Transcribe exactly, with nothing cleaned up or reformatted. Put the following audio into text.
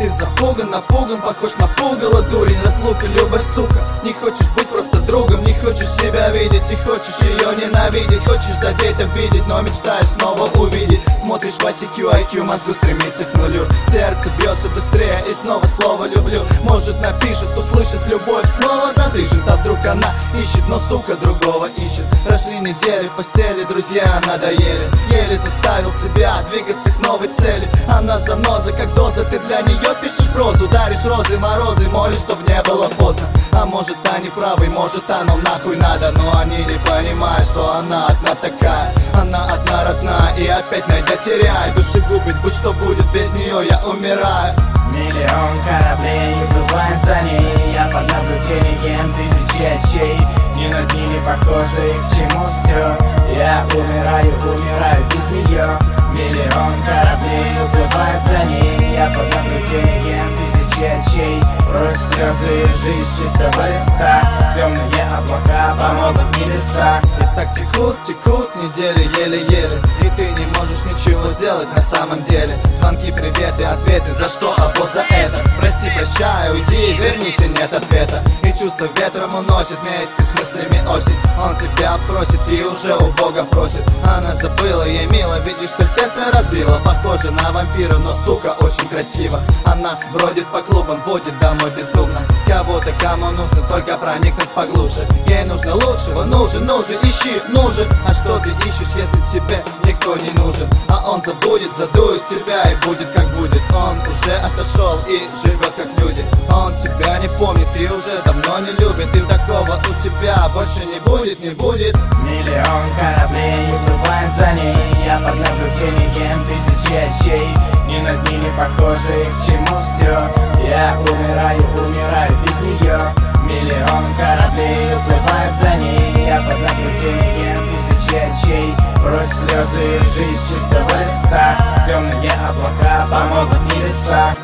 Ты запуган, напуган, похож на пугало, дурень, разлука, любовь, сука. Не хочешь быть просто другом, не хочешь себя видеть, и хочешь ее ненавидеть. Хочешь задеть, обидеть, но мечтаешь снова увидеть. Смотришь в ай си кью, ай кью, мозгу стремится к нулю. Сердце бьется быстрее, и снова слово люблю. Может напишет, услышит любовь, снова задышит. А вдруг она ищет, но сука другого ищет. Прошли недели в постели, друзья надоели. Еле заставил себя двигаться к новой цели. Она заноза, как доза, ты для нее пишешь прозу. Даришь розы, морозы, молишь, чтоб не было поздно. А может они правы, может оно нахуй надо. Но они не понимают, что она одна такая. Она одна родная, и опять найдя теряет. Души губит, будь что будет, без нее я умираю. Миллион кораблей уплывает за ней. Я под наблюдением тысячи очей. Не над ними похожи, к чему все. Я умираю, умираю без нее. Миллион кораблей уплывает за ней. Я под наблюдением тысячи очей. Прочь слезы, жизнь с чистого листа. Темные облака помогут небеса. И так текут, текут недели еле-еле. И ты не можешь ничего сделать на самом деле. Звонки, приветы, ответы, за что, а вот за это. Прости, прощай, уйди, вернись, и нет ответа. И чувство ветром уносит вместе с мыслями осень. Он тебя просит и уже у Бога просит. Она забыла, ей мило, видишь, что сердце разбило. Похоже на вампира, но сука очень красиво. Она бродит по клубам, водит домой бездумно. Кого-то, кому нужно только проникнуть поглубже. Ей нужно лучшего, нужен, нужен, ищи, нужен. А что ты ищешь, если тебе никто не нужен? А он забудет, задует тебя и будет как будет. Он уже отошел и живет как люди. Он тебя не помнит и уже давно не любит. И такого у тебя больше не будет, не будет. Миллион кораблей уплывает за ней. Я под наблюдением тысячи очей. Не над ними похожи, к чему все. Я умираю, умираю без нее. Миллион кораблей уплывает за ней. Я под наблюдением тысячи очей. Прочь слезы, жизнь с чистого листа. Темные облака помогут небеса.